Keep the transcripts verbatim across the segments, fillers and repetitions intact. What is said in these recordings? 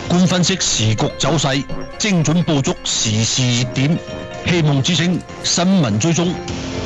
觀分析時局走勢，精準捕捉時事熱點。希望之聲新聞追蹤。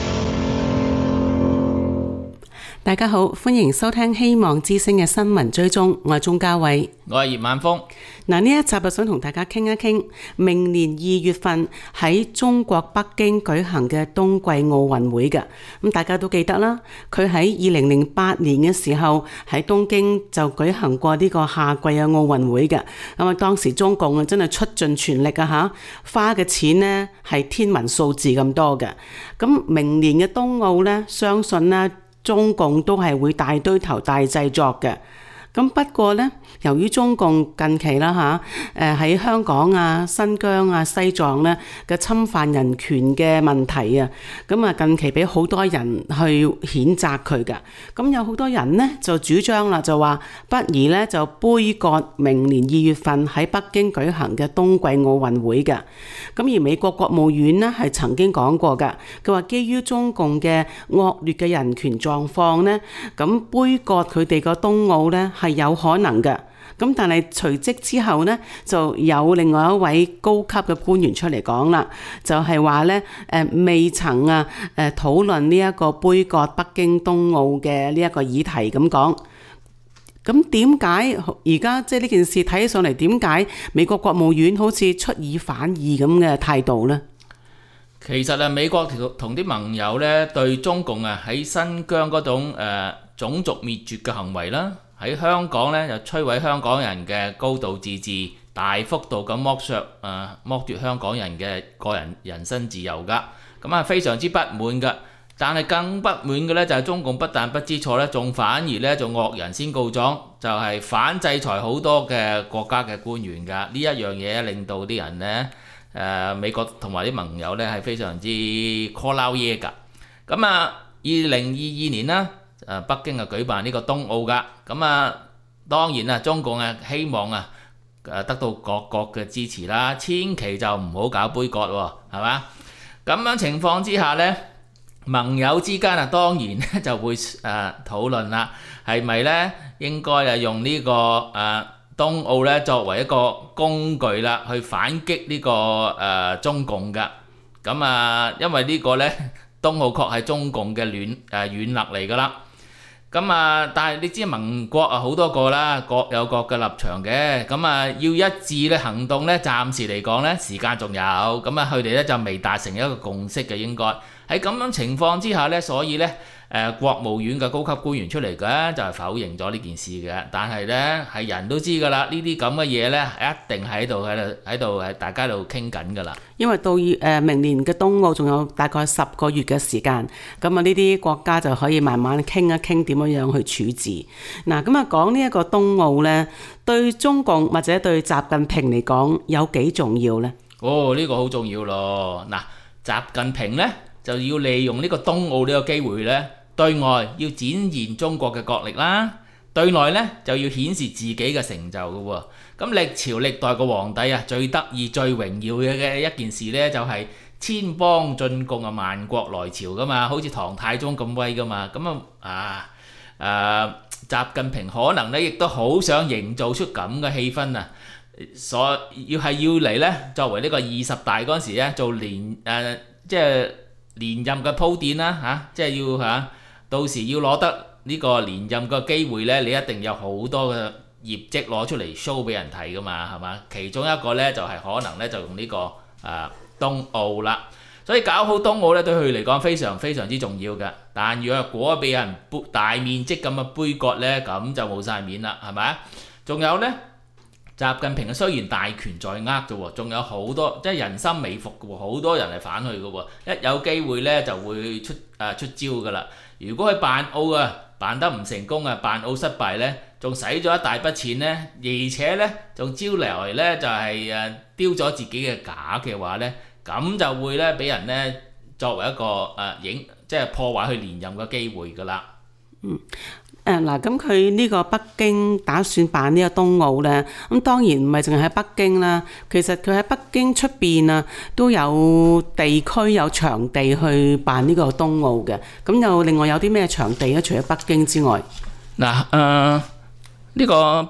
大家好，歡迎收聽希望之聲嘅新聞追蹤，我係鍾嘉偉， 我係葉晚峰。 嗱，呢一集就想同大家傾一傾明年二月份喺中國北京舉行嘅冬季奧運會嘅。咁大家都記得啦，佢喺二零零八年嘅時候喺東京就舉行過呢個夏季嘅奧運會嘅。咁啊，當時中共啊真係出盡全力啊吓，花嘅錢呢係天文數字咁多嘅。咁明年嘅冬奧呢，相信呢中共都係會大堆頭大製作嘅。咁不過呢，由於中共近期啦嚇，誒喺香港啊、新疆啊、西藏呢嘅侵犯人權嘅問題啊，咁啊近期俾好多人去譴責佢㗎。咁有好多人呢就主張啦，就話不如呢就杯葛明年二月份喺北京舉行嘅冬季奧運會㗎。咁而美國國務院呢係曾經講過㗎，佢話基於中共嘅惡劣嘅人權狀況呢，咁杯葛佢哋個冬奧呢係有可能嘅。咁但係隨即之後呢，就有另外一位高級嘅官員出嚟講啦，就係話呢誒未曾啊誒討論呢一個杯葛北京冬奧嘅呢一個議題咁講。咁點解而家即係呢件事睇起上嚟，點解美國國務院好似出爾反爾咁嘅態度呢？ 其實啊，美國同啲盟友呢對中共啊喺新疆嗰種誒、呃、種族滅絕嘅行為啦，喺香港呢就摧毀香港人嘅高度自治，大幅度咁剝削誒、呃、剝奪香港人嘅個人人身自由㗎，咁啊非常之不滿㗎。但係更不滿嘅呢，就係中共不但不知錯呢，仲反而呢，仲惡人先告狀，就係、是、反制裁好多嘅國家嘅官員㗎。呢一樣嘢令到啲人呢，誒、呃、美國同埋啲盟友呢，係非常之 call 撈嘢㗎。咁啊，二零二二年啦，誒北京啊舉辦呢個冬奧㗎。咁啊，當然啊，中共啊希望啊誒得到各國嘅支持啦，千祈就唔好搞杯葛喎，係嘛？咁樣情況之下呢，盟友之間啊，當然咧就會誒、呃、討論啦，係咪咧應該啊用呢、這個誒、呃、冬奧咧作為一個工具啦，去反擊呢、這個誒、呃、中共㗎。咁啊，因為個呢個咧冬奧確係中共嘅軟誒軟肋嚟㗎啦。咁啊，但係你知盟國啊好多個啦，各有各嘅立場嘅。咁啊，要一致咧行動咧，暫時嚟講咧時間仲有。咁啊，佢哋咧就未達成一個共識嘅應該。喺咁樣情況之下呢，所以呢，誒、呃、國務院嘅高級官員出嚟嘅就係否認咗呢件事嘅。但係呢，係人都知㗎啦，呢啲咁嘅嘢呢，一定喺度喺度喺度係大家喺度傾緊㗎啦。因為到誒、呃、明年嘅冬奧仲有大概十個月嘅時間，咁啊呢啲國家就可以慢慢傾一傾點樣樣去處置。嗱，咁啊講呢一個冬奧呢，對中共或者對習近平嚟講有幾重要呢？哦，呢、呢個好重要咯。嗱，習近平呢，就要利用呢個冬奧呢個機會呢，對外要展現中國嘅國力啦，對內呢就要顯示自己嘅成就嘅喎。咁歷朝歷代嘅皇帝啊，最得意、最榮耀嘅一件事呢，就係千邦進貢啊，萬國來朝噶嘛，好似唐太宗咁威噶嘛。咁啊啊誒，習近平可能呢亦都好想營造出咁嘅氣氛啊，所要係要嚟呢，作為呢個二十大嗰陣時呢，做連誒、呃、即係。連任嘅鋪墊啦嚇，即係要嚇、啊，到時要攞得呢個連任嘅機會呢，你一定有好多嘅業績攞出嚟 show 俾人睇噶嘛，係嘛？其中一個呢，就係、是、可能呢，就用呢、這個啊冬奧啦，所以搞好冬奧呢，對佢嚟講非常非常之重要嘅。但若果俾人大面積咁嘅杯葛呢，咁就冇晒面啦，係咪啊？仲有呢？習近平雖然大權在握啫喎，仲有好多即係人心未服嘅喎，好多人係反佢嘅喎，一有機會呢就會出誒、呃、出招㗎啦。如果佢辦奧啊辦得唔成功啊，辦奧失敗呢，仲使咗一大筆錢呢，而且呢仲招嚟呢就係、是、誒丟咗自己嘅架嘅話呢，咁就會呢俾人呢作為一個誒、呃、影即係破壞佢連任嘅機會㗎啦。嗯。誒嗱，咁佢呢個北京打算辦呢個冬奧呢，咁當然唔係淨係喺北京啦，其實佢喺北京出邊啊都有地區有場地去辦呢個冬奧嘅。咁又另外有啲咩場地咧？除咗北京之外，嗱誒呢個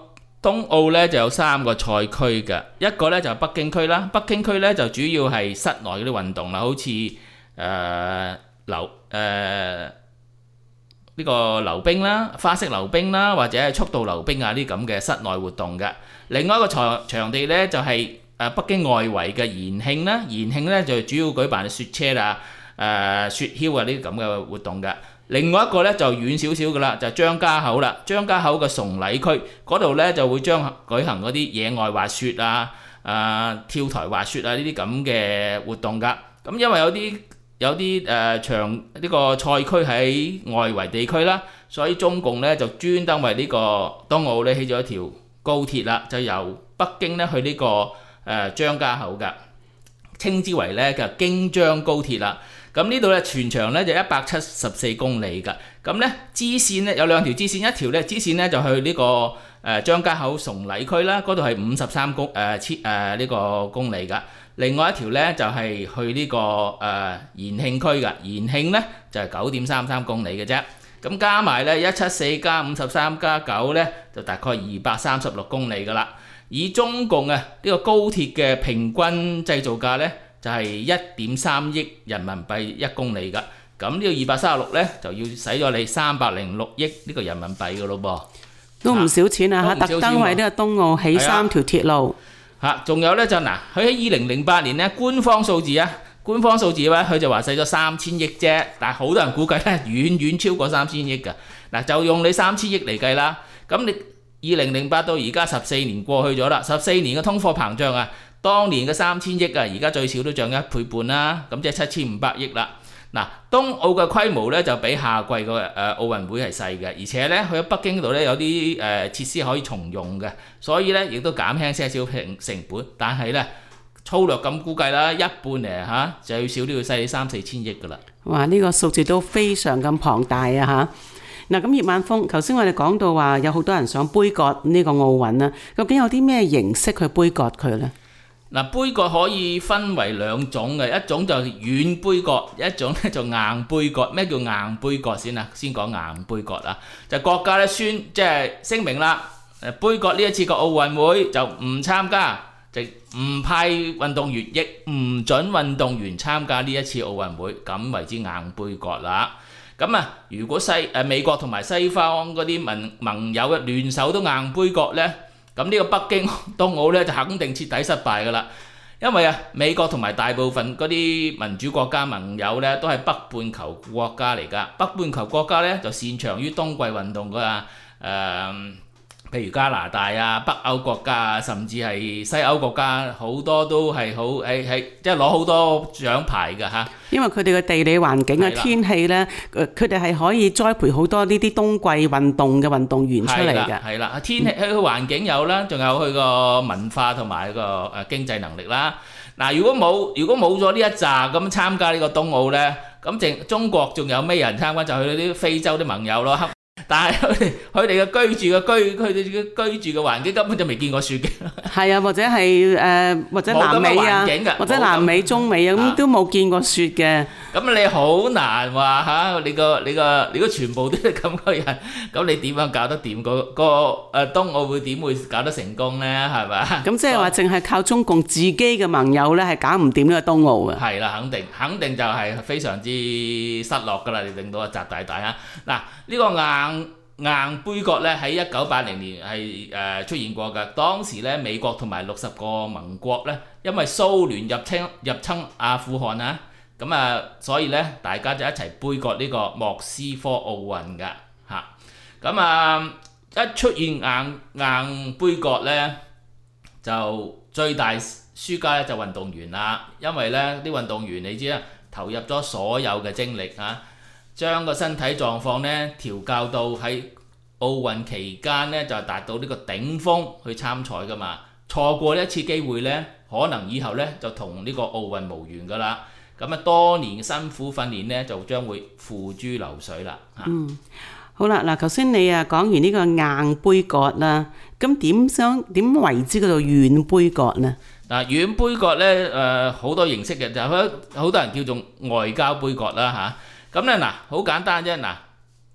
東奧咧就有三個賽區嘅，一個咧就係北京區啦。北京區咧就主要係室內嗰啲運動啦，好似誒溜誒呢個溜冰啦、花式溜冰啦，或者係速度溜冰啊呢啲咁嘅室內活動嘅。另外一個場場地咧就係誒北京外圍嘅延慶啦，延慶咧就主要舉辦雪車啊、誒雪橇啊呢啲咁嘅活動嘅。另外一個咧就遠少少嘅啦，就係張家口啦。張家口嘅崇禮區嗰度咧就會將舉行嗰啲野外滑雪啊、啊跳台滑雪啊呢啲咁嘅活動㗎。咁因為有啲有啲誒場呢個賽區喺外圍地區啦，所以中共咧就專登為呢個東奧咧起咗一條高鐵啦，就由北京咧去呢個誒張家口㗎，稱之為咧嘅京張高鐵啦。咁呢度咧全長咧就一百七十四公里㗎。咁咧支線咧有兩條支線，一條咧支線咧就去呢個誒張家口崇禮區啦，嗰度係五十三公誒千誒呢個公里㗎。另外一條咧就係去呢個誒延慶區㗎，延慶咧就係九點三三公里嘅啫。咁加埋咧一七四加五十三加九咧就大概二百三十六公里㗎啦。以中共啊呢個高鐵嘅平均製造價咧，就係一點三億人民幣一公里㗎，咁呢個二百三十六咧就要使咗你三百零六億呢個人民幣㗎咯噃， 都唔少錢啊！嚇，特登為呢個東奧起三條鐵路嚇，仲有咧就嗱，佢喺二零零八年咧官方數字啊，官方數字嘅話，佢就話使咗三千億啫，但係好多人估計咧遠遠超過三千億㗎。嗱，就用你三千億嚟計啦，咁你二零零八到而家十四年過去咗啦，十四年嘅通貨膨脹啊！當年嘅三千億啊，而家最少都漲一倍半啦，咁即係七千五百億啦。嗱，東奧嘅規模咧就比夏季嘅誒奧運會係細嘅，而且咧去咗北京度咧有啲誒設施可以重用嘅，所以咧亦都減輕些少成成本。但係咧粗略咁估計啦，一半嚟嚇最少都要使三四千億噶啦。 哇！呢個數字都非常咁龐大啊嚇。嗱，咁葉晚風，頭先我哋講到話有好多人想杯葛呢個奧運啊，究竟有啲咩形式去杯葛佢咧？ 嗱，杯葛可以分為兩種嘅，一種就軟杯葛，一種咧就硬杯葛。咩叫硬杯葛先啊？先講硬杯葛啊，就國家咧宣即係聲明啦，誒杯葛呢一次個奧運會就唔參加，就唔派運動員，亦唔準運動員參加呢一次奧運會，咁為之硬杯葛啦。咁啊，如果西誒美國同埋西方嗰啲盟盟友嘅聯手都硬杯葛咧，咁呢個北京東奧咧就肯定徹底失敗㗎啦，因為啊美國同埋大部分嗰啲民主國家盟友咧都係北半球國家嚟㗎，北半球國家咧就擅長於冬季運動㗎，誒、呃，譬如加拿大啊、北歐國家啊，甚至係西歐國家，好多都係好誒係即係攞好多獎牌㗎嚇。 因為佢哋嘅地理環境啊、天氣咧，佢哋係可以栽培好多呢啲冬季運動嘅運動員出嚟嘅。 係啦，天氣佢個環境有啦，仲有佢個文化同埋個誒經濟能力啦。嗱，如果冇如果冇咗呢一紮咁參加呢個東奧咧，咁淨中國仲有咩人參加？就去啲非洲啲盟友咯。但係佢哋佢哋嘅居住嘅居佢哋嘅居住嘅環境根本就未見過雪嘅。係啊，或者係誒、呃、或者南美啊，或者南美、中美啊，咁都冇見過雪嘅。咁你好難話嚇，你個你個如果全部都係咁嘅人，咁你點樣搞得掂個個誒東奧會點會搞得成功咧？係咪？咁即係話淨係靠中共自己嘅盟友咧，係搞唔掂呢個東奧嘅。係啦，肯定肯定就係非常之失落㗎啦，你令到阿習大大啊！嗱，呢個硬硬杯葛咧喺一九八零年係誒出現過嘅。當時咧美國同埋六十個盟國咧，因為蘇聯入侵入侵阿富汗啊，咁啊，所以咧大家就一齊杯葛呢個莫斯科奧運㗎嚇。咁啊一出現硬硬杯葛咧，就最大輸家咧就運動員啦，因為咧啲運動員你知啦，投入咗所有嘅精力啊。將個身體狀況咧調教到喺奧運期間咧就達到呢個頂峰去參賽㗎嘛，錯過呢一次機會咧，可能以後咧就同呢個奧運無緣㗎啦。咁啊多年辛苦訓練咧就將會付諸流水啦。嗯，好啦，嗱，頭先你啊講完呢個硬杯葛啦，咁點想點為之嗰度軟杯葛呢？嗱，軟杯葛咧誒好多形式嘅，就係好多人叫做外交杯葛啦嚇。咁咧嗱，好簡單啫嗱，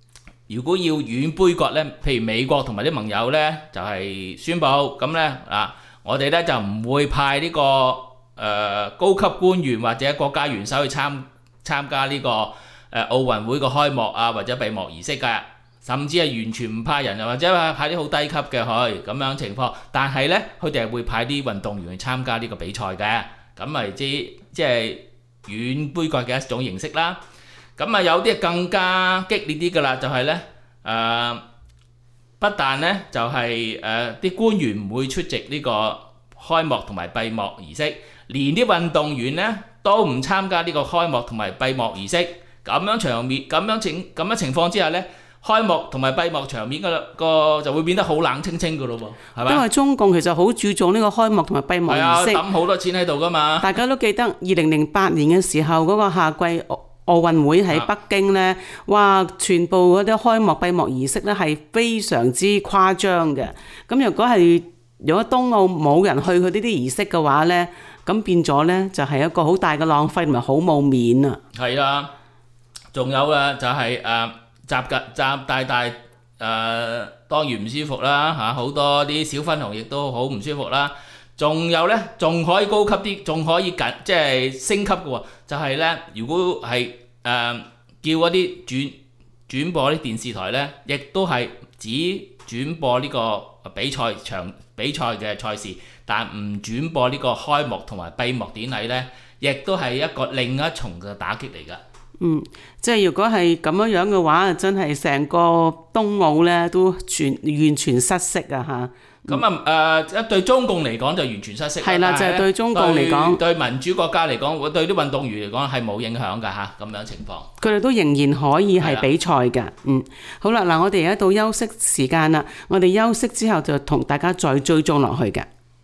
如果要軟杯葛呢，譬如美國同埋啲盟友呢，就係、是、宣布咁呢，啊，我哋呢就唔會派呢、這個誒、呃、高級官員或者國家元首去參參加呢、這個誒、呃、奧運會嘅開幕啊或者閉幕儀式㗎，甚至係完全唔派人，又或者派啲好低級嘅去咁樣情況。但係呢，佢哋係會派啲運動員去參加呢個比賽嘅，咁咪即即係軟杯葛嘅一種形式啦。咁啊有啲更加激烈啲㗎啦，就係咧誒，不但咧就係誒啲官員唔會出席呢個開幕同埋閉幕儀式，連啲運動員咧都唔參加呢個開幕同埋閉幕儀式。咁樣場面咁樣情咁樣情況之下咧，開幕同埋閉幕場面嘅個就會變得好冷清清㗎咯喎，係咪？ 因為中共其實好注重呢個開幕同埋閉幕儀式， 係啊，抌好多錢喺度㗎嘛。 大家都記得二零零八年嘅時候嗰、那個夏季奧運會喺北京呢，哇！全部嗰啲開幕閉幕儀式呢係非常之誇張嘅。咁如果係如果冬奧冇人去佢呢啲儀式嘅話呢，咁變咗呢就係一個好大嘅浪費同埋好冇面啊！ 係啊，仲有啊就係誒習嘅習大大誒、呃、當然唔舒服啦嚇，好多啲小粉紅亦都好唔舒服啦。仲有呢，仲可以高級啲，仲可以緊即係升級嘅喎，就係、是、呢，如果係誒、呃、叫嗰啲轉轉播啲電視台呢，亦都係只轉播呢個比賽場比賽嘅賽事，但唔轉播呢個開幕同埋閉幕典禮呢，亦都係一個另一重嘅打擊嚟㗎。 嗯，即係如果係咁樣樣嘅話，真係成個冬奧呢都全完全失色啊嚇！ 咁啊誒，對中共嚟講就完全失色。 係啦，就係、是、對中共嚟講， 對民主國家嚟講，對啲運動員嚟講係冇影響㗎嚇，咁樣情況。 佢哋都仍然可以係比賽㗎。嗯，好啦，嗱，我哋而家到休息時間啦，我哋休息之後就同大家再追蹤落去嘅。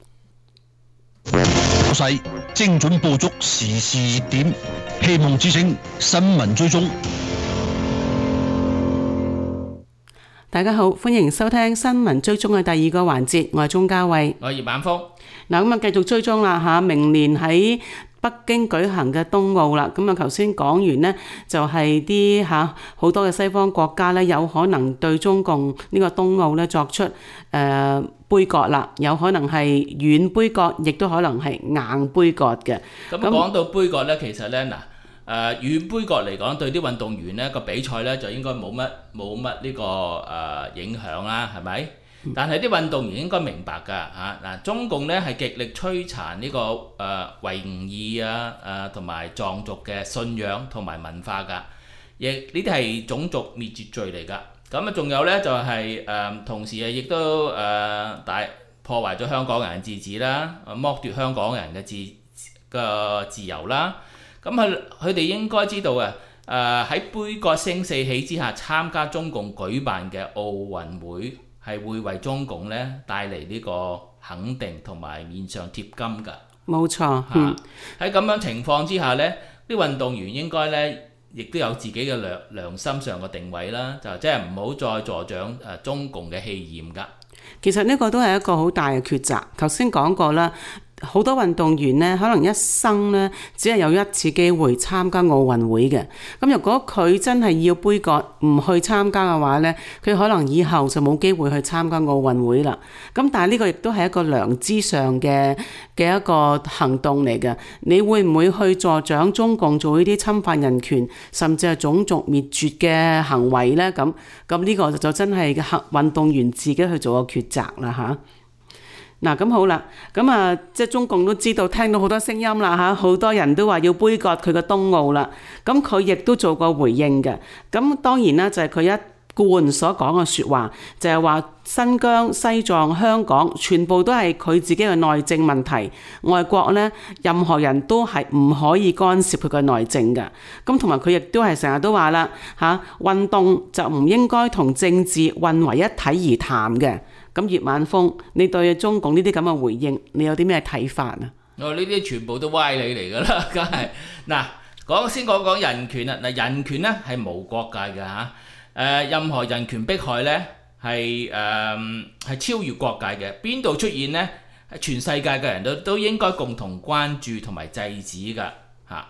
走勢精準捕捉時事熱點，希望之聲新聞追蹤。 大家好，歡迎收聽新聞追蹤嘅第二個環節，我係鐘嘉慧， 我係葉晚峰。 嗱，咁啊繼續追蹤啦嚇，明年喺北京舉行嘅冬奧啦，咁啊頭先講完呢，就係啲嚇好多嘅西方國家呢，有可能對中共呢個冬奧呢作出誒、呃、杯葛啦，有可能係軟杯葛，亦都可能係硬杯葛嘅。 咁講到杯葛呢，其實呢，嗱。誒、呃、軟杯葛嚟講，對啲運動員呢個比賽呢，就應該冇乜冇乜呢個誒、呃、影響啦，係咪？但係啲運動員應該明白㗎嚇嗱，中共呢係極力摧殘呢、這個誒維、呃、吾爾啊誒同埋藏族嘅信仰同埋文化㗎，亦呢啲係種族滅絕罪嚟㗎。咁啊，仲有呢，就係、是、誒、呃、同時啊，亦都誒大、呃、破壞咗香港人嘅自治啦，剝奪香港人嘅自嘅自由啦。咁佢佢哋應該知道啊，誒、呃、喺杯葛聲四起之下，參加中共舉辦嘅奧運會係會為中共咧帶嚟呢個肯定同埋面上貼金㗎。 冇錯， 嚇喺咁樣情況之下咧，啲運動員應該咧亦都有自己嘅良良心上嘅定位啦，就即係唔好再助長誒中共嘅氣焰㗎。 其實呢個都係一個好大嘅抉擇。頭先講過啦。好多運動員呢，可能一生呢，只係有一次機會參加奧運會嘅。咁如果佢真係要杯葛唔去參加嘅話呢，佢可能以後就冇機會去參加奧運會啦。咁但係呢個亦都係一個良知上嘅嘅一個行動嚟嘅。你會唔會去助長中共做呢啲侵犯人權甚至係種族滅絕嘅行為呢？咁咁呢個就真係運動員自己去做個抉擇啦嚇。嗱，咁好啦，咁啊，即係中共都知道，聽到好多聲音啦嚇，好多人都話要杯葛佢個冬奧啦。咁佢亦都做過回應嘅。咁當然啦，就係佢一貫所講嘅説話，就係話新疆、西藏、香港全部都係佢自己嘅內政問題，外國呢，任何人都係唔可以干涉佢嘅內政嘅。咁同埋佢亦都係成日都話啦嚇，運動就唔應該同政治混為一體而談嘅。咁葉晚峰，你對中共呢啲咁嘅回應，你有啲咩睇法啊？ 我呢啲全部都歪理嚟㗎啦，梗係嗱，講先講講人權啦。嗱，人權咧係無國界嘅嚇，誒任何人權迫害咧係誒係超越國界嘅，邊度出現咧？全世界嘅人都都應該共同關注同埋制止㗎嚇。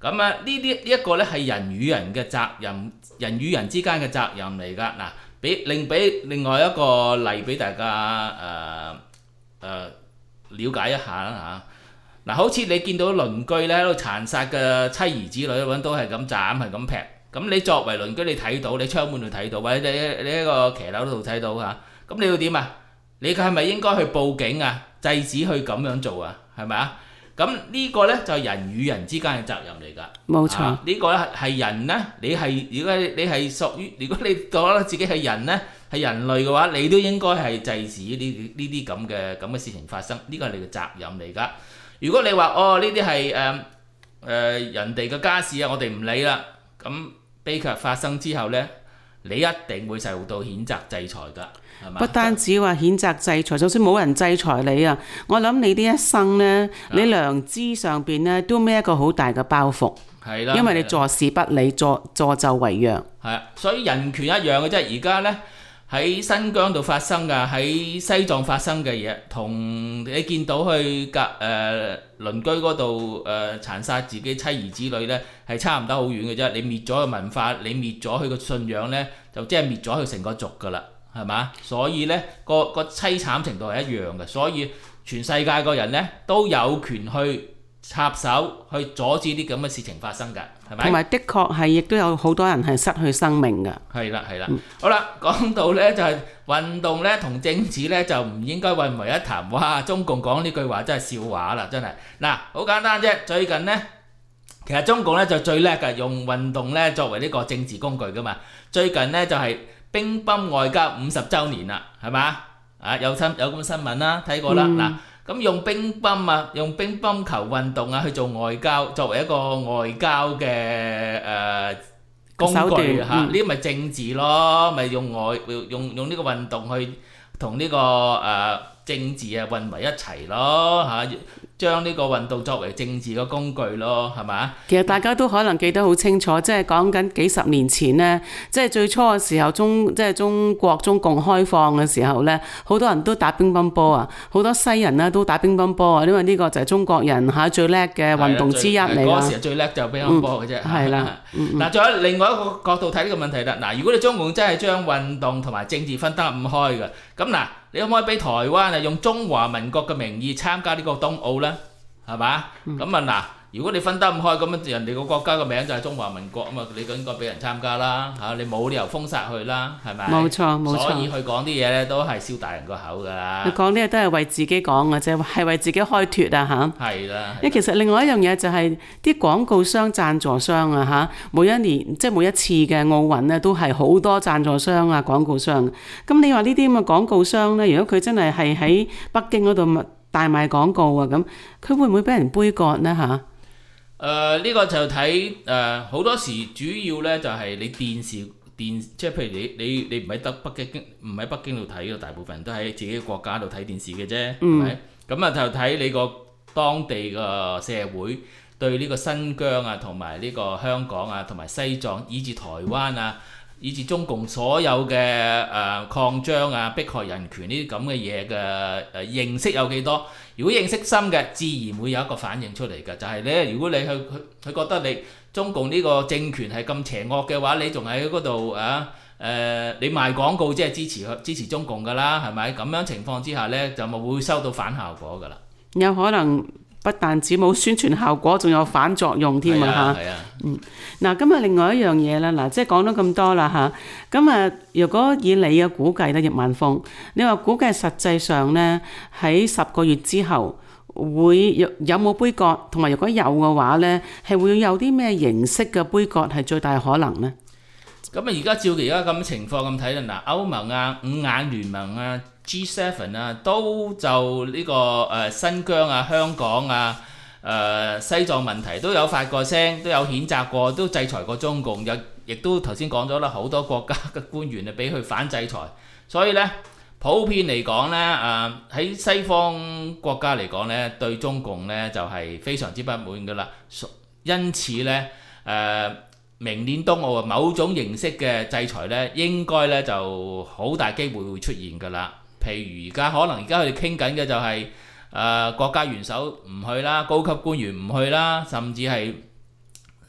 咁啊，呢啲呢一個咧係人與人嘅責任，人與人之間嘅責任嚟㗎。嗱，俾另俾另外一個例俾大家誒誒了解一下啦嚇。嗱，好似你見到鄰居咧喺度殘殺嘅妻兒子女，揾到係咁斬係咁劈，咁你作為鄰居你睇到，你窗門度睇到，或者你你喺個騎樓度睇到嚇，咁你要點啊？你係咪應該去報警啊？制止去咁樣做啊？係咪啊？咁呢個咧就係人與人之間嘅責任嚟㗎。 冇錯， 啊呢個咧係人咧，你係如果你係屬於，如果你覺得自己係人咧，係人類嘅話，你都應該係制止呢呢啲咁嘅咁嘅事情發生。呢個係你嘅責任嚟㗎。如果你話哦呢啲係誒誒人哋嘅家事啊，我哋唔理啦。咁悲劇發生之後咧，你一定會受到譴責制裁㗎。 不單止話譴責制裁，就算冇人制裁你啊，我諗你呢一生呢，你良知上邊呢都孭一個好大嘅包袱。 係啦， 因為你坐視不理，助助紂為虐。係啊，所以人權一樣嘅啫。而家呢，喺新疆度發生㗎，喺西藏發生嘅嘢，同你見到去隔誒、呃、鄰居嗰度誒殘殺自己妻兒子女呢，係差唔多好遠嘅啫。你滅咗個文化，你滅咗佢個信仰呢，就即係滅咗佢成個族㗎啦。係嘛？所以咧，個個凄慘程度係一樣嘅，所以全世界個人咧都有權去插手去阻止啲咁嘅事情發生㗎，係咪？ 同埋的確係，亦都有好多人係失去生命㗎。 係啦，係啦。嗯、好啦，講到咧就係、是、運動咧同政治咧就唔應該混為一談。哇！中共講呢句話真係笑話啦，真係。嗱，好簡單啫。最近咧，其實中共咧就最叻㗎，用運動咧作為呢個政治工具㗎嘛。最近咧就係、是。乒乓外交五十週年啦，係嘛？啊有新有咁嘅新聞啦，睇過啦。嗱、嗯，咁用乒乓啊，用乒乓球運動啊去做外交，作為一個外交嘅誒、呃、工具嚇，呢啲咪政治咯，咪用外用用呢個運動去同呢、這個誒、呃、政治啊混為一齊咯嚇。將呢個運動作為政治嘅工具咯，係咪？ 其實大家都可能記得好清楚，即係講緊幾十年前呢，即係最初嘅時候中，即係中國中共開放嘅時候呢，好多人都打乒乓波啊，好多西人呢都打乒乓波啊，因為呢個就係中國人嚇最叻嘅運動之一嚟啦。 嗰時最叻就係乒乓波嘅啫。係啦，嗱，仲有另外一個角度睇呢個問題啦。嗱，如果你中共真係將運動同埋政治分得唔開嘅，咁嗱。你可唔可以俾台灣啊用中華民國嘅名義參加呢個冬奧呢？係嘛？咁啊嗱，如果你分得唔開，咁人哋個國家嘅名就係中華民國啊嘛，你應該俾人參加啦嚇，你冇理由封殺佢啦，係咪？冇錯冇錯。所以佢講啲嘢咧都係燒大人個口㗎啦。佢講啲嘢都係為自己講嘅啫，係為自己開脫啊嚇。係啦。因為其實另外一樣嘢就係啲廣告商、贊助商啊嚇，每一年即係每一次嘅奧運咧都係好多贊助商啊、廣告商。咁你話呢啲咁嘅廣告商咧，如果佢真係係喺北京嗰度大賣廣告啊，咁佢會唔會俾人杯葛呢嚇？誒呢、呃這個就睇誒好多時主要咧就係、是、你電視電即係譬如你你你唔喺得北京唔喺北京度睇嘅，大部分人都喺自己嘅國家度睇電視嘅啫，係咪？咁啊就睇你個當地嘅社會對呢個新疆啊同埋呢個香港啊同埋西藏以至台灣啊以至中共所有嘅誒、呃、擴張啊迫害人權呢啲咁嘅嘢嘅誒認識有幾多？如果認識深嘅，自然會有一個反應出嚟嘅，就係、是、咧，如果你去佢佢覺得你中共呢個政權係咁邪惡嘅話，你仲喺嗰度啊誒、呃，你賣廣告即係支持支持中共㗎啦，係咪？咁樣情況之下咧，就冇會收到反效果㗎啦。有可能不但止冇宣傳效果，仲有反作用添啊嚇。係啊。嗯。嗱，咁啊，另外一樣嘢啦，嗱，即係講咗咁多啦嚇，咁啊，如果以你嘅估計咧，葉萬峰，你話估計實際上咧喺十個月之後會有有冇杯葛，同埋如果有嘅話咧，係會有啲咩形式嘅杯葛係最大可能咧？咁啊，而家照而家咁情況咁睇啦，嗱，歐盟啊、五眼聯盟啊、G 七 啊，都就呢、這個誒、呃、新疆啊、香港啊。誒、呃、西藏問題都有發過聲，都有譴責過，都制裁過中共，有亦都頭先講咗啦，好多國家嘅官員啊俾佢反制裁，所以咧普遍嚟講咧，誒、呃、喺西方國家嚟講咧，對中共咧就係、是、非常之不滿㗎啦，因此咧誒、呃、明年冬奧某種形式嘅制裁咧，應該咧就好大機會會出現㗎啦。譬如而家可能而家佢哋傾緊嘅就係、是。誒、呃、國家元首唔去啦，高級官員唔去啦，甚至係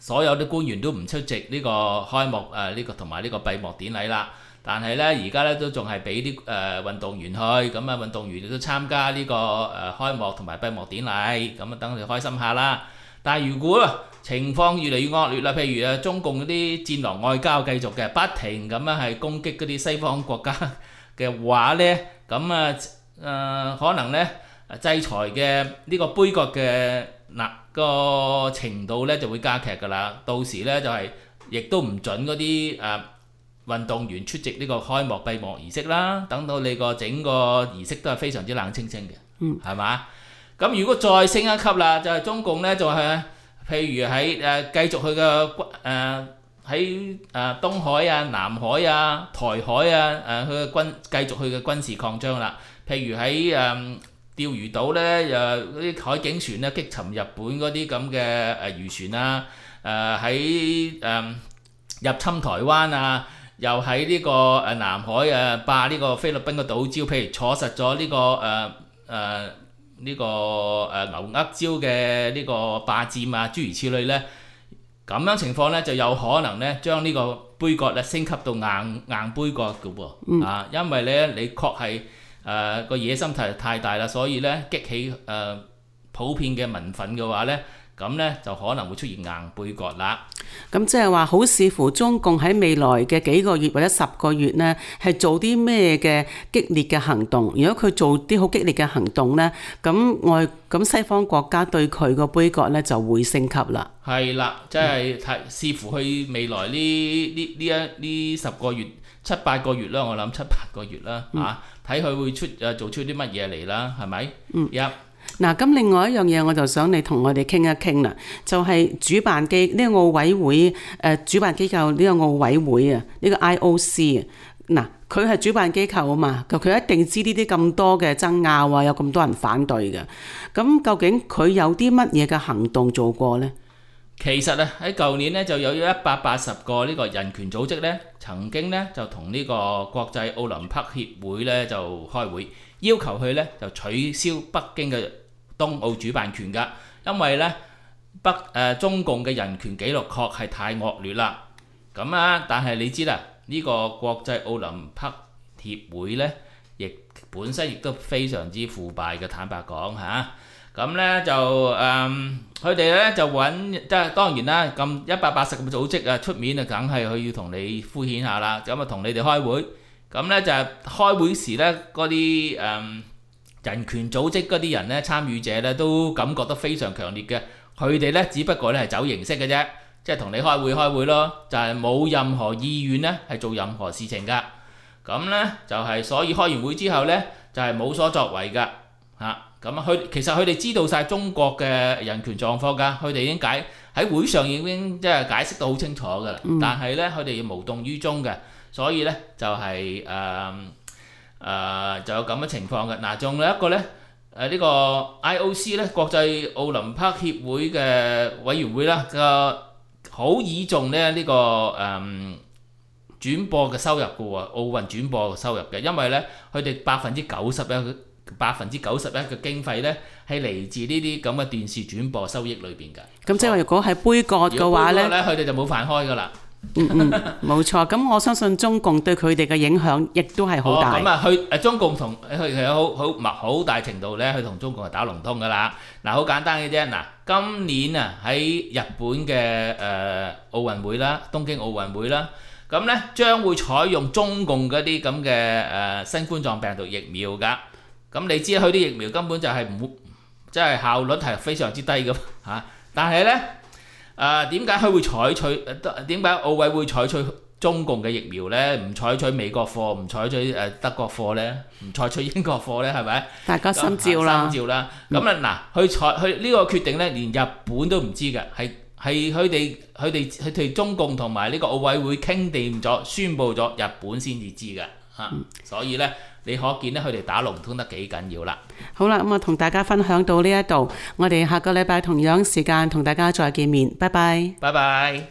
所有啲官員都唔出席呢個開幕誒呢個同埋呢個閉幕典禮啦。但係咧，而家咧都仲係俾啲誒運動員去，咁啊運動員都參加呢、這個誒、呃、開幕同埋閉幕典禮，咁啊等佢哋開心下啦。但係如果情況越嚟越惡劣啦，譬如啊中共嗰啲戰狼外交繼續嘅，不停咁樣係攻擊嗰啲西方國家嘅話咧，咁啊誒可能咧制裁嘅呢個杯葛嘅嗱個程度咧就會加劇㗎啦。到時咧就係、是、亦都唔準嗰啲誒運動員出席呢個開幕閉幕儀式啦，等到你個整個儀式都係非常之冷清清嘅，嗯，係嘛？咁如果再升一級啦，就係、是、中共咧就係、是、譬如喺誒、呃、繼續佢嘅軍誒喺誒東海啊、南海啊、台海啊誒佢嘅軍繼續佢嘅軍事擴張啦。譬如喺誒、呃、釣魚島咧，誒嗰啲海警船咧擊沉日本嗰啲咁嘅誒漁船啊，誒喺誒入侵台灣啊。又喺呢個誒南海誒霸呢個菲律賓嘅島礁，譬如坐實咗呢、這個誒誒呢個誒牛軛礁嘅呢個霸佔啊，諸如此類咧，咁樣情況咧就有可能咧將呢個杯葛咧升級到硬硬杯葛嘅喎，嗯、啊，因為咧你確係誒個野心太太大啦，所以咧激起誒、呃、普遍嘅民憤嘅話咧。咁咧就可能會出現硬杯葛啦。 咁即係話好視乎中共喺未來嘅幾個月或者十個月呢，係做啲咩嘅激烈嘅行動。如果佢做啲好激烈嘅行動呢，咁外咁西方國家對佢個杯葛呢就會升級啦。係啦，即係睇視乎佢未來呢呢呢一呢十個月七八個月啦，我諗七八個月啦嚇，睇佢、嗯啊、會出誒做出啲乜嘢嚟啦，係咪？嗯。Yep. 嗱，咁另外一樣嘢，我就想你同我哋傾一傾啦，就係、是、主辦機呢、這個奧委會誒、呃、主辦機構呢個奧委會啊，呢、這個 I O C 啊，嗱，佢係主辦機構啊嘛，佢佢一定知呢啲咁多嘅爭拗啊，有咁多人反對嘅，咁究竟佢有啲乜嘢嘅行動做過呢？ 其實啊，喺舊年咧就有一百八十個呢個人權組織咧，曾經咧就同呢個國際奧林匹克協會咧就開會，要求佢咧就取消北京嘅冬奧主辦權㗎，因為咧北誒、呃、中共嘅人權紀錄確係太惡劣啦。咁啊，但係你知啦，呢、這個國際奧林匹克協會咧，亦本身亦都非常之腐敗嘅，坦白講嚇。咁、啊、咧就誒，佢哋咧就揾即係當然啦，咁一百八十個組織啊出面啊，梗係佢要同你敷衍下啦。咁啊，同你哋開會，咁咧就係開會時咧嗰啲誒人權組織嗰啲人咧參與者咧都感覺得非常強烈嘅。佢哋咧只不過咧係走形式嘅啫，即係同你開會開會咯，就係、是、冇任何意願咧係做任何事情㗎。咁咧就係、是、所以開完會之後咧就係、是、冇所作為㗎嚇。咁啊，佢其實佢哋知道晒中國嘅人權狀況㗎，佢哋已經解喺會上已經即係解釋得好清楚㗎啦。嗯、但係咧佢哋要無動於衷嘅，所以咧就係誒誒就有咁嘅情況嘅。嗱，仲有一個咧誒呢個 I O C 咧國際奧林匹克協會嘅委員會啦，個好倚重咧呢個誒轉播嘅收入嘅喎，奧運轉播嘅收入嘅，因為咧佢哋百分之九十一。百分之九十一嘅經費咧係嚟自呢啲咁嘅電視轉播收益裏邊㗎。咁即係話，如果係杯葛嘅話咧，佢哋就冇飯開㗎啦。 嗯嗯，冇錯。咁我相信中共對佢哋嘅影響亦都係好大。 咁啊、哦，佢誒中共同佢其實好好密好大程度咧，佢同中共係打龍通㗎啦。嗱，好簡單嘅啫。嗱，今年啊喺日本嘅誒、呃、奧運會啦，東京奧運會啦，咁咧將會採用中共嗰啲咁嘅誒新冠狀病毒疫苗㗎。咁你知佢啲疫苗根本就係唔，即係效率係非常之低嘅嚇。但係咧，誒點解佢會採取？點解奧委會採取中共嘅疫苗咧？唔採取美國貨，唔採取誒德國貨咧？唔採取英國貨咧？係咪？ 大家心照啦。 心照啦。咁啊嗱，佢採佢呢個決定咧，連日本都唔知嘅，係係佢哋佢哋佢哋中共同埋呢個奧委會傾掂咗，宣佈咗，日本先至知嘅嚇。嗯、所以咧。你可見咧，佢哋打龍通得幾緊要啦。 好啦，咁啊，同大家分享到呢一度，我哋下個禮拜同樣時間同大家再見面，拜拜。 拜拜。